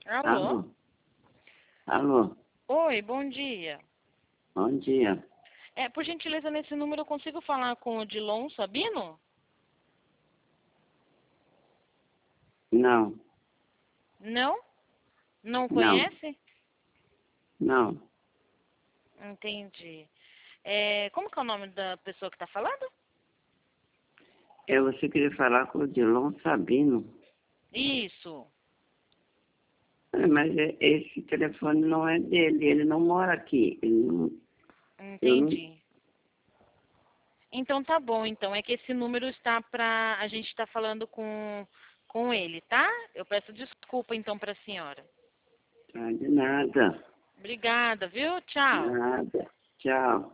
Alô? Alô? Alô? Oi, bom dia. Bom dia. Por gentileza, nesse número eu consigo falar com o Dilon Sabino? Não, Não? Não não, conhece? não. Entendi. Como que é o nome da pessoa que está falando? Você queria falar com o Dilon Sabino. Isso. Mas esse telefone não é dele, ele não mora aqui. Eu não, Entendi. Então tá bom, então. É que esse número está para... A gente está falando com ele, tá? Eu peço desculpa, então, para a senhora. de nada, Obrigada, viu? Tchau. nada. Tchau.